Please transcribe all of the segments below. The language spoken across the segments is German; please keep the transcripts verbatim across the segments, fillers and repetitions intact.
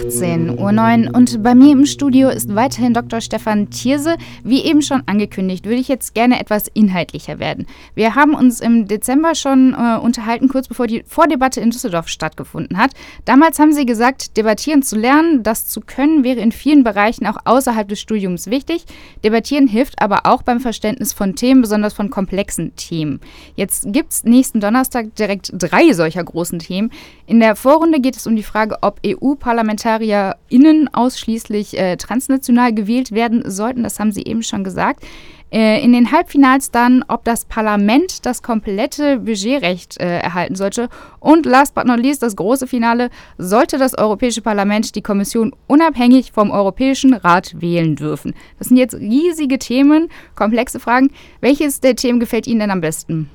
achtzehn Uhr neun und bei mir im Studio ist weiterhin Doktor Stefan Thierse. Wie eben schon angekündigt, würde ich jetzt gerne etwas inhaltlicher werden. Wir haben uns im Dezember schon äh, unterhalten, kurz bevor die Vordebatte in Düsseldorf stattgefunden hat. Damals haben Sie gesagt, debattieren zu lernen, das zu können, wäre in vielen Bereichen auch außerhalb des Studiums wichtig. Debattieren hilft aber auch beim Verständnis von Themen, besonders von komplexen Themen. Jetzt gibt es nächsten Donnerstag direkt drei solcher großen Themen. In der Vorrunde geht es um die Frage, ob E U-ParlamentarierInnen ausschließlich äh, transnational gewählt werden sollten. Das haben Sie eben schon gesagt. Äh, in den Halbfinals dann, ob das Parlament das komplette Budgetrecht äh, erhalten sollte. Und last but not least, das große Finale, sollte das Europäische Parlament die Kommission unabhängig vom Europäischen Rat wählen dürfen. Das sind jetzt riesige Themen, komplexe Fragen. Welches der Themen gefällt Ihnen denn am besten?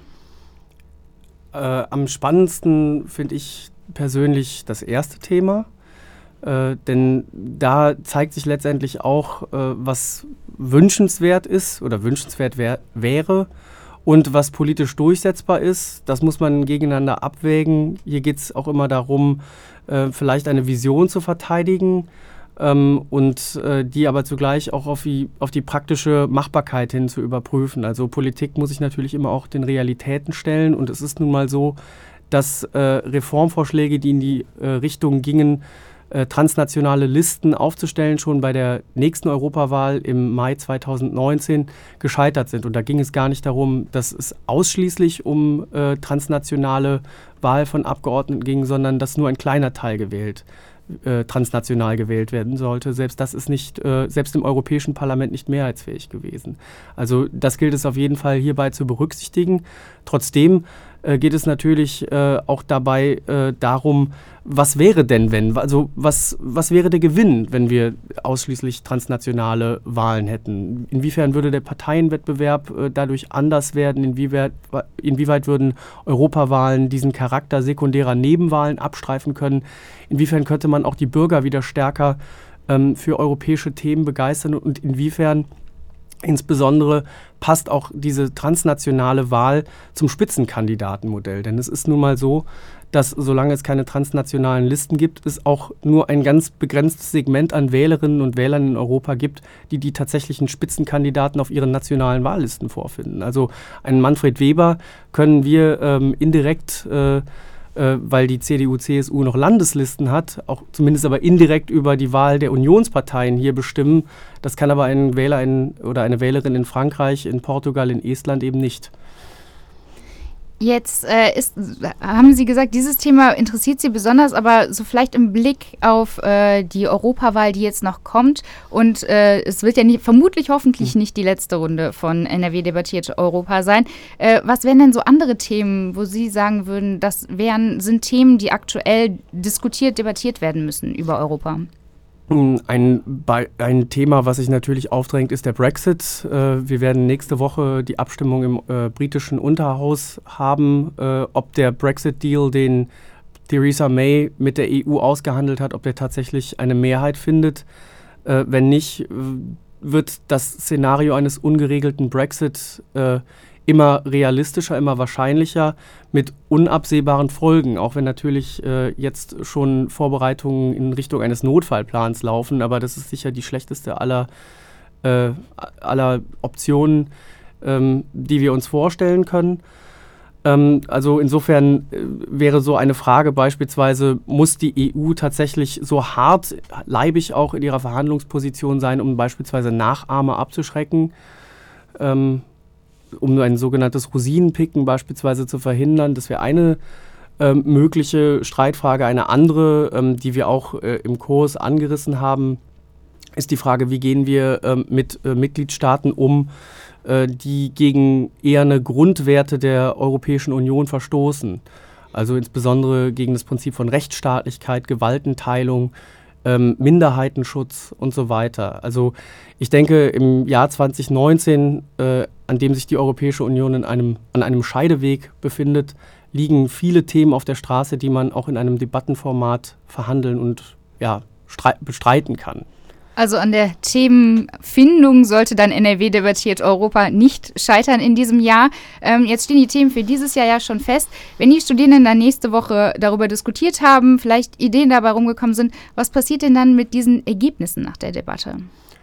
Äh, am spannendsten finde ich persönlich das erste Thema, äh, denn da zeigt sich letztendlich auch, äh, was wünschenswert ist oder wünschenswert wär, wäre und was politisch durchsetzbar ist. Das muss man gegeneinander abwägen. Hier geht es auch immer darum, äh, vielleicht eine Vision zu verteidigen ähm, und äh, die aber zugleich auch auf die, auf die praktische Machbarkeit hin zu überprüfen. Also Politik muss sich natürlich immer auch den Realitäten stellen und es ist nun mal so, dass äh, Reformvorschläge, die in die äh, Richtung gingen, äh, transnationale Listen aufzustellen, schon bei der nächsten Europawahl im Mai zweitausendneunzehn gescheitert sind. Und da ging es gar nicht darum, dass es ausschließlich um äh, transnationale Wahl von Abgeordneten ging, sondern dass nur ein kleiner Teil gewählt, äh, transnational gewählt werden sollte. Selbst das ist nicht, äh, selbst im Europäischen Parlament nicht mehrheitsfähig gewesen. Also das gilt es auf jeden Fall hierbei zu berücksichtigen. Trotzdem äh, geht es natürlich äh, auch dabei äh, darum, was wäre denn, wenn, also was, was wäre der Gewinn, wenn wir ausschließlich transnationale Wahlen hätten? Inwiefern würde der Parteienwettbewerb äh, dadurch anders werden? Inwieweit, inwieweit würden Europawahlen diesen Charakter sekundärer Nebenwahlen abstreifen können? Inwiefern könnte man auch die Bürger wieder stärker ähm, für europäische Themen begeistern und inwiefern insbesondere passt auch diese transnationale Wahl zum Spitzenkandidatenmodell? Denn es ist nun mal so, dass solange es keine transnationalen Listen gibt, es auch nur ein ganz begrenztes Segment an Wählerinnen und Wählern in Europa gibt, die die tatsächlichen Spitzenkandidaten auf ihren nationalen Wahllisten vorfinden. Also einen Manfred Weber können wir ähm, indirekt, äh, äh, weil die C D U, C S U noch Landeslisten hat, auch zumindest aber indirekt über die Wahl der Unionsparteien hier bestimmen. Das kann aber ein Wähler in, oder eine Wählerin in Frankreich, in Portugal, in Estland eben nicht. Jetzt äh, ist, haben Sie gesagt, dieses Thema interessiert Sie besonders, aber so vielleicht im Blick auf äh, die Europawahl, die jetzt noch kommt. Und äh, es wird ja nie, vermutlich hoffentlich nicht die letzte Runde von N R W debattiert Europa sein. Äh, was wären denn so andere Themen, wo Sie sagen würden, das wären, sind Themen, die aktuell diskutiert, debattiert werden müssen über Europa? Ein, ein Thema, was sich natürlich aufdrängt, ist der Brexit. Äh, wir werden nächste Woche die Abstimmung im äh, britischen Unterhaus haben, äh, ob der Brexit-Deal, den Theresa May mit der E U ausgehandelt hat, ob der tatsächlich eine Mehrheit findet. Äh, wenn nicht, wird das Szenario eines ungeregelten Brexit äh, immer realistischer, immer wahrscheinlicher, mit unabsehbaren Folgen, auch wenn natürlich äh, jetzt schon Vorbereitungen in Richtung eines Notfallplans laufen, aber das ist sicher die schlechteste aller, äh, aller Optionen, ähm, die wir uns vorstellen können. Ähm, also insofern äh, wäre so eine Frage beispielsweise, muss die E U tatsächlich so hartleibig auch in ihrer Verhandlungsposition sein, um beispielsweise Nachahmer abzuschrecken? Ähm, um ein sogenanntes Rosinenpicken beispielsweise zu verhindern. Das wäre eine ähm, mögliche Streitfrage. Eine andere, ähm, die wir auch äh, im Kurs angerissen haben, ist die Frage, wie gehen wir ähm, mit äh, Mitgliedstaaten um, äh, die gegen eher eine Grundwerte der Europäischen Union verstoßen. Also insbesondere gegen das Prinzip von Rechtsstaatlichkeit, Gewaltenteilung, Ähm, Minderheitenschutz und so weiter. Also ich denke, im Jahr zwanzig neunzehn, äh, an dem sich die Europäische Union in einem, an einem Scheideweg befindet, liegen viele Themen auf der Straße, die man auch in einem Debattenformat verhandeln und ja, strei- bestreiten kann. Also an der Themenfindung sollte dann N R W debattiert Europa nicht scheitern in diesem Jahr. Ähm, jetzt stehen die Themen für dieses Jahr ja schon fest. Wenn die Studierenden dann nächste Woche darüber diskutiert haben, vielleicht Ideen dabei rumgekommen sind, was passiert denn dann mit diesen Ergebnissen nach der Debatte?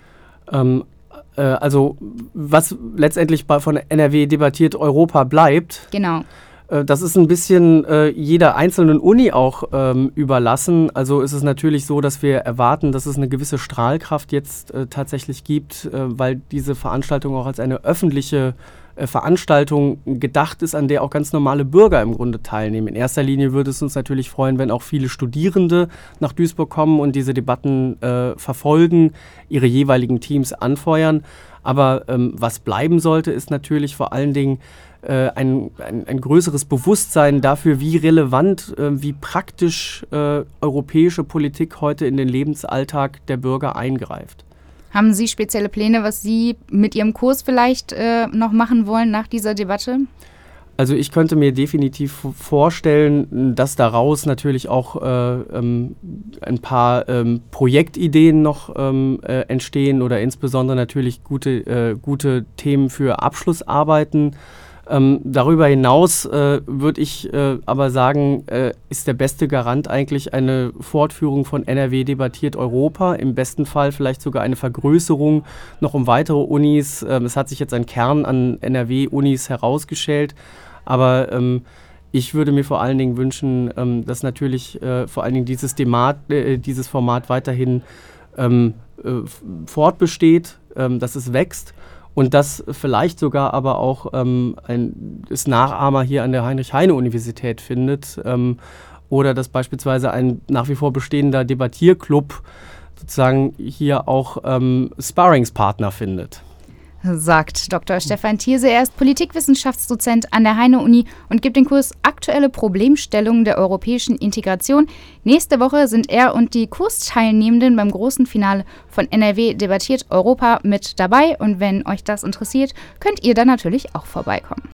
Ähm, äh, also was letztendlich bei, von N R W debattiert Europa bleibt. Genau. Das ist ein bisschen äh, jeder einzelnen Uni auch ähm, überlassen. Also ist es natürlich so, dass wir erwarten, dass es eine gewisse Strahlkraft jetzt äh, tatsächlich gibt, äh, weil diese Veranstaltung auch als eine öffentliche äh, Veranstaltung gedacht ist, an der auch ganz normale Bürger im Grunde teilnehmen. In erster Linie würde es uns natürlich freuen, wenn auch viele Studierende nach Duisburg kommen und diese Debatten äh, verfolgen, ihre jeweiligen Teams anfeuern. Aber ähm, was bleiben sollte, ist natürlich vor allen Dingen Ein, ein, ein größeres Bewusstsein dafür, wie relevant, äh, wie praktisch äh, europäische Politik heute in den Lebensalltag der Bürger eingreift. Haben Sie spezielle Pläne, was Sie mit Ihrem Kurs vielleicht äh, noch machen wollen nach dieser Debatte? Also ich könnte mir definitiv vorstellen, dass daraus natürlich auch äh, ähm, ein paar ähm, Projektideen noch ähm, äh, entstehen oder insbesondere natürlich gute, äh, gute Themen für Abschlussarbeiten. Ähm, darüber hinaus äh, würde ich äh, aber sagen, äh, ist der beste Garant eigentlich eine Fortführung von N R W debattiert Europa, im besten Fall vielleicht sogar eine Vergrößerung noch um weitere Unis. Ähm, es hat sich jetzt ein Kern an N R W-Unis herausgeschält, aber ähm, ich würde mir vor allen Dingen wünschen, ähm, dass natürlich äh, vor allen Dingen dieses, Demat, äh, dieses Format weiterhin ähm, äh, fortbesteht, ähm, dass es wächst. Und das vielleicht sogar aber auch ähm, ein ist Nachahmer hier an der Heinrich-Heine-Universität findet. Ähm, oder dass beispielsweise ein nach wie vor bestehender Debattierclub sozusagen hier auch ähm, Sparringspartner findet. Sagt Doktor Stefan Thierse. Er ist Politikwissenschaftsdozent an der Heine-Uni und gibt den Kurs Aktuelle Problemstellungen der europäischen Integration. Nächste Woche sind er und die Kursteilnehmenden beim großen Finale von N R W debattiert Europa mit dabei. Und wenn euch das interessiert, könnt ihr dann natürlich auch vorbeikommen.